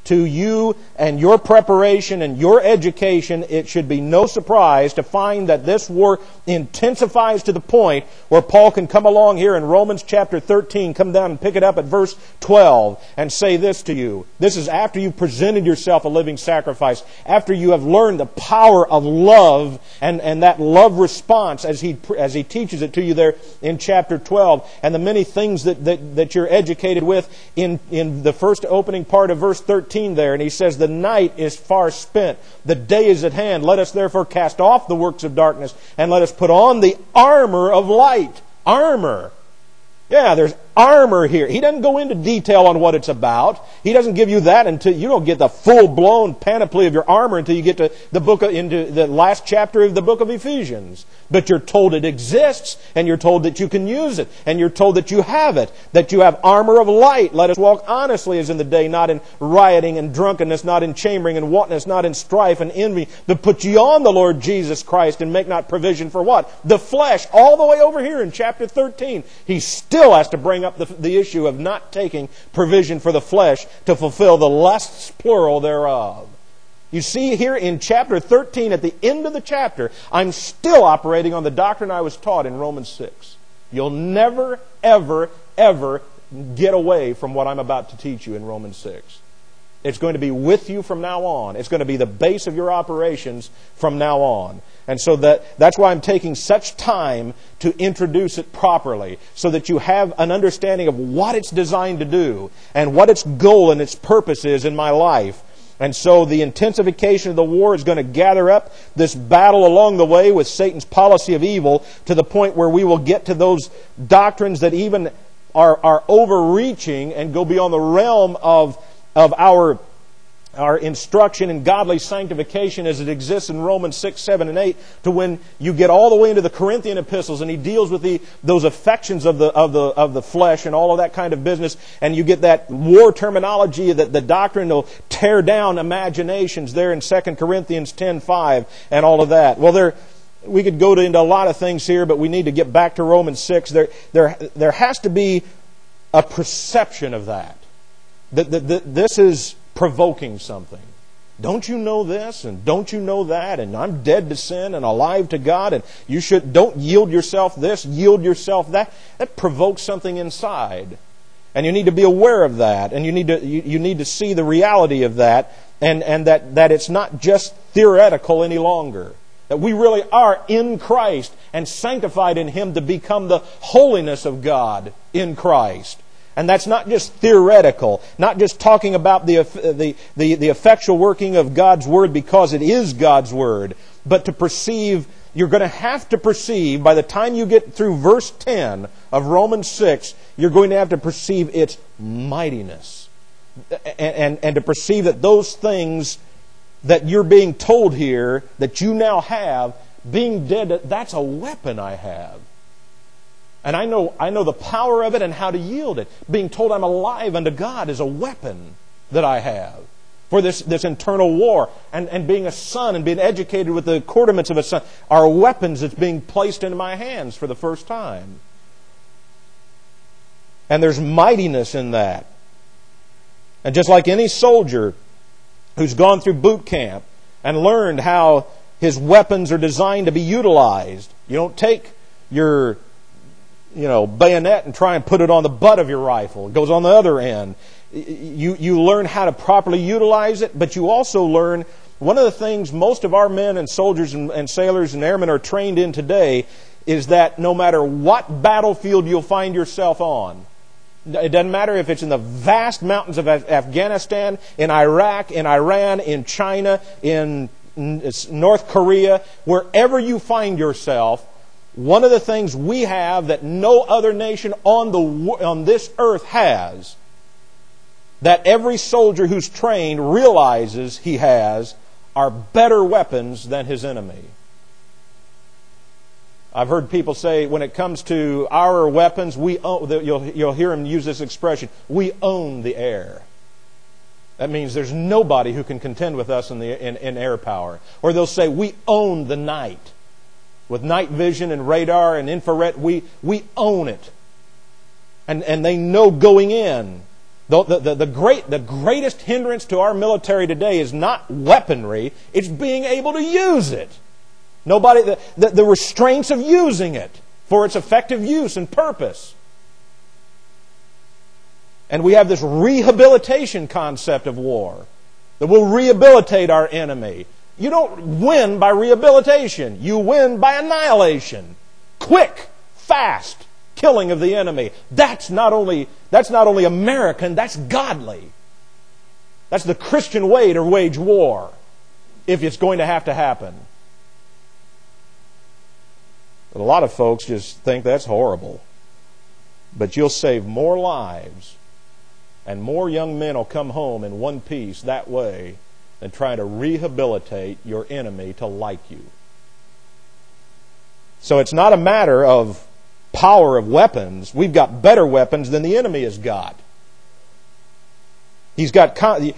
to you and your preparation and your education, it should be no surprise to find that this war intensifies to the point where Paul can come along here in Romans chapter thirteen, come down and pick it up at verse twelve and say this to you. This is after you've presented yourself a living sacrifice, after you have learned the power of love and, and that love response as he as he teaches it to you there in chapter twelve, and the many things that, that, that you're educated with in, in the first opening part of verse thirteen there. And he says, the night is far spent, the day is at hand. Let us therefore cast off the works of darkness and let us put on the armor of light. Armor. Yeah, there's armor here. He doesn't go into detail on what it's about. He doesn't give you that until you don't get the full-blown panoply of your armor until you get to the book of, into the last chapter of the book of Ephesians. But you're told it exists, and you're told that you can use it, and you're told that you have it, that you have armor of light. Let us walk honestly as in the day, not in rioting and drunkenness, not in chambering and wantonness, not in strife and envy, but put ye on the Lord Jesus Christ and make not provision for what? The flesh. All the way over here in chapter thirteen, he still has to bring up the, the issue of not taking provision for the flesh to fulfill the lusts, plural, thereof. You see here in chapter thirteen, at the end of the chapter, I'm still operating on the doctrine I was taught in Romans six. You'll never, ever, ever get away from what I'm about to teach you in Romans six. It's going to be with you from now on. It's going to be the base of your operations from now on. And so that, that's why I'm taking such time to introduce it properly, so that you have an understanding of what it's designed to do and what its goal and its purpose is in my life. And so the intensification of the war is going to gather up this battle along the way with Satan's policy of evil to the point where we will get to those doctrines that even are, are overreaching and go beyond the realm of, of our our instruction in godly sanctification as it exists in Romans six, seven, and eight, to when you get all the way into the Corinthian epistles and he deals with the those affections of the of the of the flesh and all of that kind of business, and you get that war terminology, that the doctrine will tear down imaginations there in Second Corinthians ten, five and all of that. Well, there we could go into a lot of things here, but we need to get back to Romans six. There there there has to be a perception of that. That, that, that this is provoking something. Don't you know this and don't you know that, and I'm dead to sin and alive to God, and you should don't yield yourself this, yield yourself that. That provokes something inside. And you need to be aware of that, and you need to you, you need to see the reality of that, and, and that, that it's not just theoretical any longer. That we really are in Christ and sanctified in Him to become the holiness of God in Christ. And that's not just theoretical, not just talking about the, the, the, the effectual working of God's Word because it is God's Word, but to perceive, you're going to have to perceive, by the time you get through verse ten of Romans six, you're going to have to perceive its mightiness. And, and, and to perceive that those things that you're being told here, that you now have, being dead, that's a weapon I have. And I know I know the power of it and how to yield it. Being told I'm alive unto God is a weapon that I have for this, this internal war. And, and being a son and being educated with the accoutrements of a son are weapons that's being placed into my hands for the first time. And there's mightiness in that. And just like any soldier who's gone through boot camp and learned how his weapons are designed to be utilized, you don't take your you know, bayonet and try and put it on the butt of your rifle. It goes on the other end. You, you learn how to properly utilize it, but you also learn, one of the things most of our men and soldiers and, and sailors and airmen are trained in today is that no matter what battlefield you'll find yourself on, it doesn't matter if it's in the vast mountains of Afghanistan, in Iraq, in Iran, in China, in North Korea, wherever you find yourself, one of the things we have that no other nation on the on this earth has, that every soldier who's trained realizes he has, are better weapons than his enemy. I've heard people say, when it comes to our weapons, we own, you'll, you'll hear them use this expression, we own the air. That means there's nobody who can contend with us in, the, in, in air power. Or they'll say, we own the night. With night vision and radar and infrared, we, we own it. And, and they know going in The, the, the, the, great, the greatest hindrance to our military today is not weaponry, it's being able to use it. Nobody, the, the, the restraints of using it for its effective use and purpose. And we have this rehabilitation concept of war, that will rehabilitate our enemy. You don't win by rehabilitation. You win by annihilation. Quick, fast killing of the enemy. That's not only, that's not only American, that's godly. That's the Christian way to wage war, if it's going to have to happen. But a lot of folks just think that's horrible. But you'll save more lives, and more young men will come home in one piece that way than trying to rehabilitate your enemy to like you. So it's not a matter of power of weapons. We've got better weapons than the enemy has got. He's got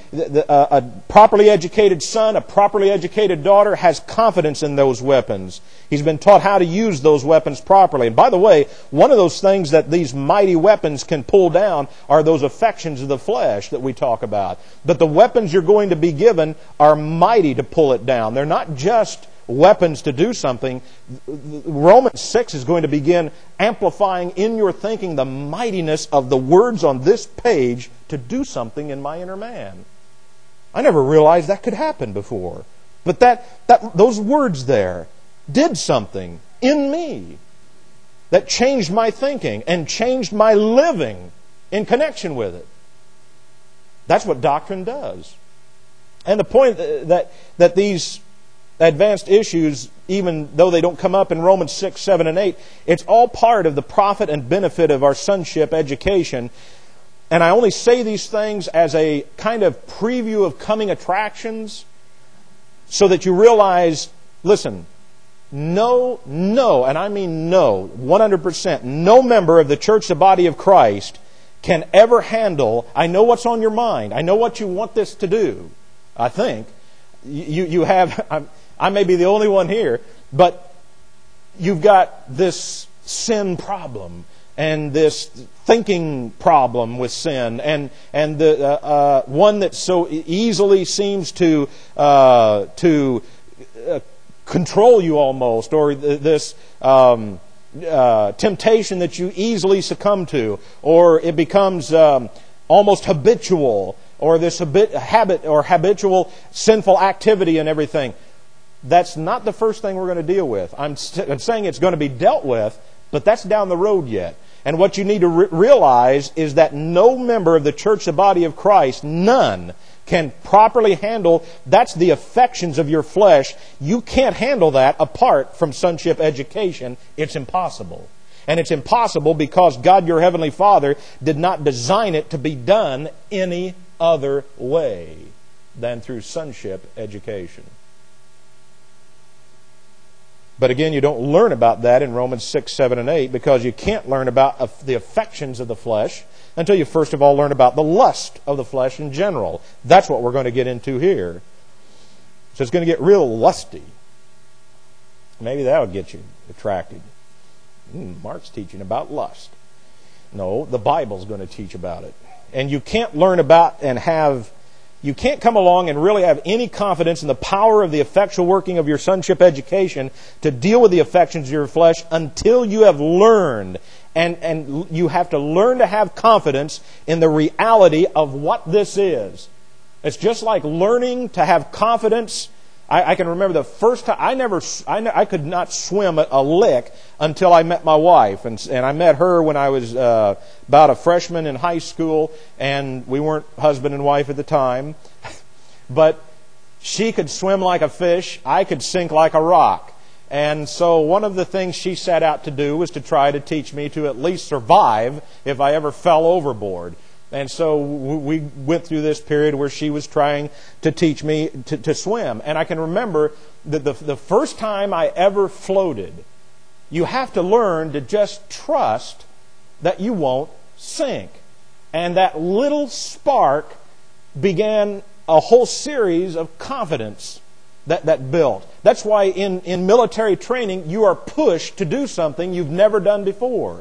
a properly educated son, a properly educated daughter has confidence in those weapons. He's been taught how to use those weapons properly. And by the way, one of those things that these mighty weapons can pull down are those affections of the flesh that we talk about. But the weapons you're going to be given are mighty to pull it down. They're not just weapons to do something. Romans six is going to begin amplifying in your thinking the mightiness of the words on this page to do something in my inner man. I never realized that could happen before. But that, that those words there did something in me that changed my thinking and changed my living in connection with it. That's what doctrine does. And the point that, that these advanced issues, even though they don't come up in Romans six, seven, and eight, it's all part of the profit and benefit of our sonship education. And I only say these things as a kind of preview of coming attractions so that you realize, listen, no, no, and I mean no, one hundred percent, no member of the church, the body of Christ, can ever handle, I know what's on your mind, I know what you want this to do, I think. You, you have, I'm, I may be the only one here, but you've got this sin problem and this thinking problem with sin, and and the uh, uh, one that so easily seems to uh, to uh, control you almost, or th- this um, uh, temptation that you easily succumb to, or it becomes um, almost habitual, or this habit, habit or habitual sinful activity and everything. That's not the first thing we're going to deal with. I'm, st- I'm saying it's going to be dealt with, but that's down the road yet. And what you need to re- realize is that no member of the church, the body of Christ, none, can properly handle, that's the affections of your flesh. You can't handle that apart from sonship education. It's impossible. And it's impossible because God, your Heavenly Father, did not design it to be done any other way than through sonship education. But again, you don't learn about that in Romans six, seven, and eight because you can't learn about the affections of the flesh until you first of all learn about the lust of the flesh in general. That's what we're going to get into here. So it's going to get real lusty. Maybe that would get you attracted. Mm, Mark's teaching about lust. No, the Bible's going to teach about it. And you can't learn about and have... You can't come along and really have any confidence in the power of the effectual working of your sonship education to deal with the affections of your flesh until you have learned. And, and you have to learn to have confidence in the reality of what this is. It's just like learning to have confidence. I, I can remember the first time, I never, I, ne- I could not swim a, a lick until I met my wife. And, and I met her when I was uh, about a freshman in high school, and we weren't husband and wife at the time. But she could swim like a fish, I could sink like a rock. And so one of the things she set out to do was to try to teach me to at least survive if I ever fell overboard. And so we went through this period where she was trying to teach me to, to swim. And I can remember that the, the first time I ever floated, you have to learn to just trust that you won't sink. And that little spark began a whole series of confidence that, that built. That's why in, in military training you are pushed to do something you've never done before.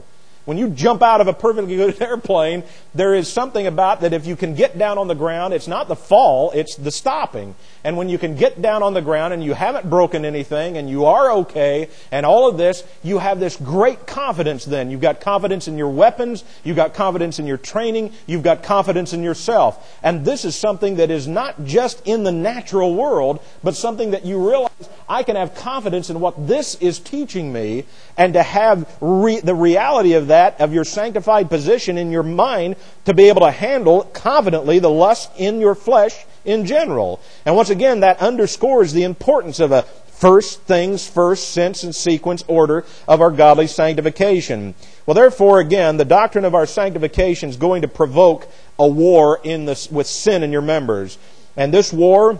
When you jump out of a perfectly good airplane, there is something about that if you can get down on the ground, it's not the fall, it's the stopping. And when you can get down on the ground and you haven't broken anything and you are okay and all of this, you have this great confidence then. You've got confidence in your weapons, you've got confidence in your training, you've got confidence in yourself. And this is something that is not just in the natural world, but something that you realize, I can have confidence in what this is teaching me, and to have re- the reality of that That of your sanctified position in your mind to be able to handle confidently the lust in your flesh in general. And once again, that underscores the importance of a first things first sense and sequence order of our godly sanctification. Well, therefore, again, the doctrine of our sanctification is going to provoke a war in this with sin in your members. And this war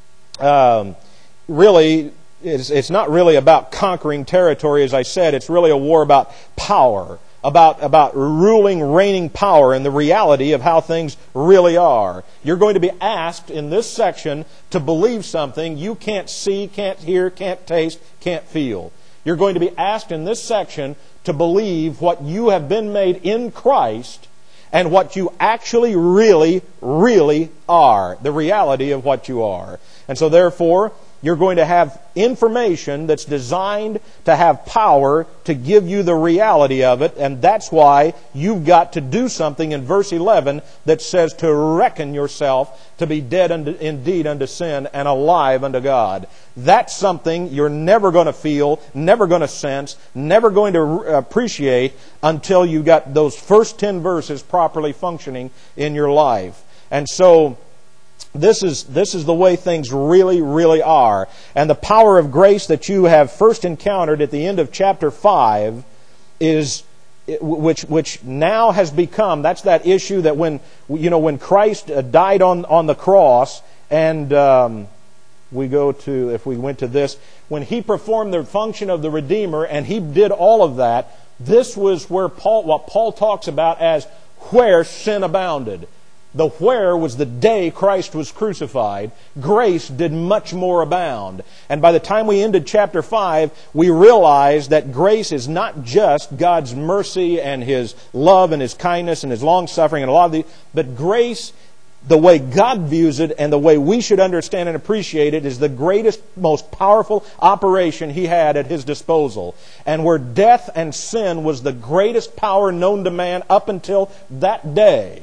um, really is it's not really about conquering territory, as I said. It's really a war about power. About, about ruling, reigning power and the reality of how things really are. You're going to be asked in this section to believe something you can't see, can't hear, can't taste, can't feel. You're going to be asked in this section to believe what you have been made in Christ and what you actually really, really are. The reality of what you are. And so therefore, you're going to have information that's designed to have power to give you the reality of it, and that's why you've got to do something in verse eleven that says to reckon yourself to be dead unto, indeed unto sin and alive unto God. That's something you're never going to feel, never going to sense, never going to appreciate until you've got those first ten verses properly functioning in your life. And so This is this is the way things really, really are. And the power of grace that you have first encountered at the end of chapter five is which which now has become, that's that issue that when you know when Christ died on, on the cross, and um, we go to, if we went to this, when He performed the function of the Redeemer and He did all of that, this was where Paul what Paul talks about as where sin abounded. The where was the day Christ was crucified. Grace did much more abound. And by the time we ended chapter five, we realized that grace is not just God's mercy and His love and His kindness and His long-suffering and a lot of the, but grace, the way God views it and the way we should understand and appreciate it, is the greatest, most powerful operation He had at His disposal. And where death and sin was the greatest power known to man up until that day,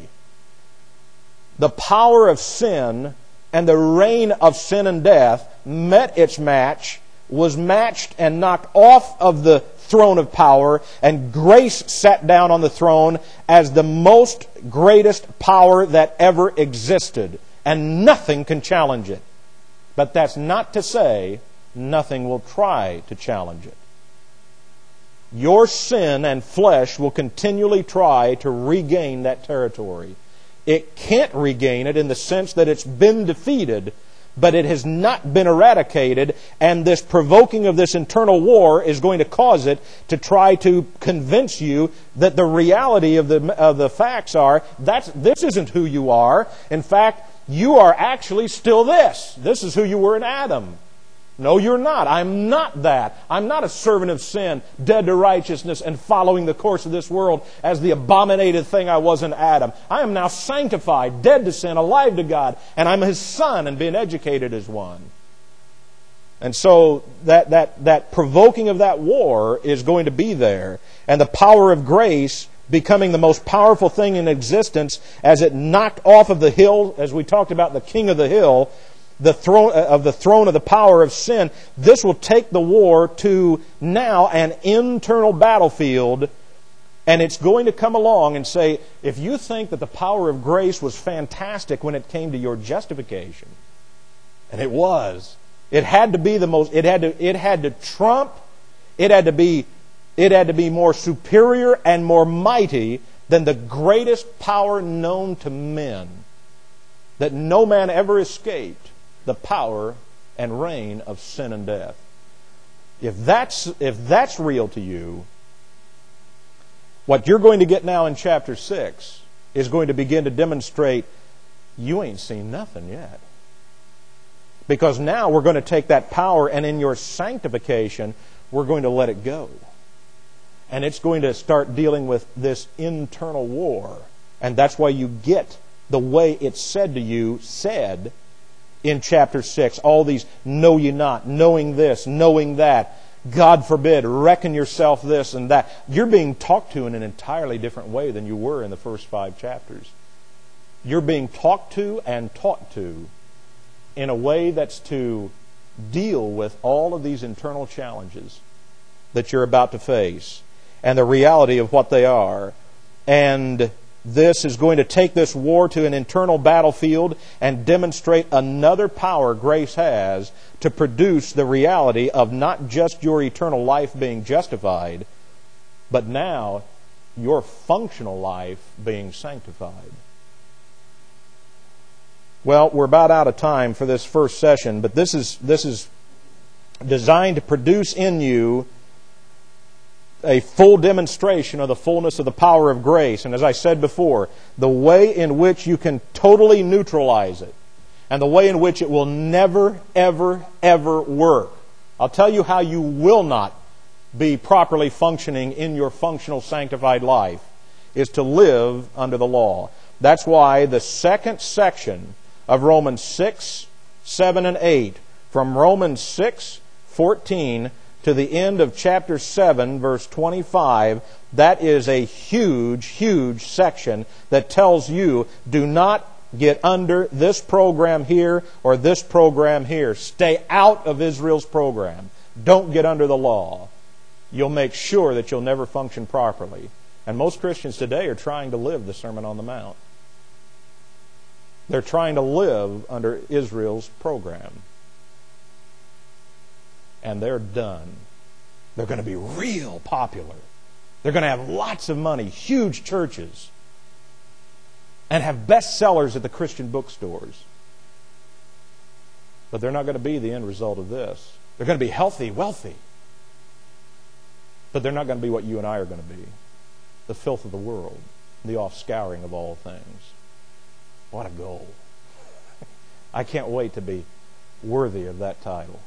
the power of sin and the reign of sin and death met its match, was matched and knocked off of the throne of power, and grace sat down on the throne as the most greatest power that ever existed. And nothing can challenge it. But that's not to say nothing will try to challenge it. Your sin and flesh will continually try to regain that territory. It can't regain it in the sense that it's been defeated, but it has not been eradicated, and this provoking of this internal war is going to cause it to try to convince you that the reality of the of the facts are that's this isn't who you are. In fact, you are actually still this. This is who you were in Adam. No, you're not. I'm not that. I'm not a servant of sin, dead to righteousness, and following the course of this world as the abominated thing I was in Adam. I am now sanctified, dead to sin, alive to God, and I'm His son and being educated as one. And so that, that, that provoking of that war is going to be there. And the power of grace becoming the most powerful thing in existence as it knocked off of the hill, as we talked about the king of the hill, the throne of the throne of the power of sin. This will take the war to now an internal battlefield, and it's going to come along and say, if you think that the power of grace was fantastic when it came to your justification, and it was, it had to be the most, it had to, it had to trump, it had to be, it had to be more superior and more mighty than the greatest power known to men, that no man ever escaped the power and reign of sin and death. If that's, if that's real to you, what you're going to get now in chapter six is going to begin to demonstrate you ain't seen nothing yet. Because now we're going to take that power, and in your sanctification, we're going to let it go. And it's going to start dealing with this internal war. And that's why you get the way it's said to you, said in chapter six. All these know ye not, knowing this, knowing that. God forbid, reckon yourself this and that. You're being talked to in an entirely different way than you were in the first five chapters. You're being talked to and taught to in a way that's to deal with all of these internal challenges that you're about to face and the reality of what they are. And this is going to take this war to an internal battlefield and demonstrate another power grace has to produce the reality of not just your eternal life being justified, but now your functional life being sanctified. Well, we're about out of time for this first session, but this is this is designed to produce in you a full demonstration of the fullness of the power of grace. And as I said before, the way in which you can totally neutralize it and the way in which it will never, ever, ever work. I'll tell you how you will not be properly functioning in your functional sanctified life is to live under the law. That's why the second section of Romans six, seven, and eight, from Romans six, fourteen to the end of chapter seven, verse twenty-five, that is a huge, huge section that tells you, do not get under this program here or this program here. Stay out of Israel's program. Don't get under the law. You'll make sure that you'll never function properly. And most Christians today are trying to live the Sermon on the Mount. They're trying to live under Israel's program. And they're done. They're going to be real popular. They're going to have lots of money, huge churches, and have bestsellers at the Christian bookstores. But they're not going to be the end result of this. They're going to be healthy, wealthy. But they're not going to be what you and I are going to be. The filth of the world, the offscouring of all things. What a goal. I can't wait to be worthy of that title.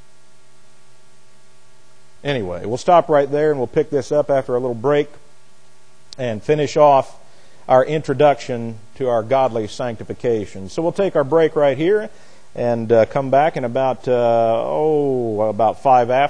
Anyway, we'll stop right there and we'll pick this up after a little break and finish off our introduction to our godly sanctification. So we'll take our break right here and uh, come back in about, uh, oh, about five after.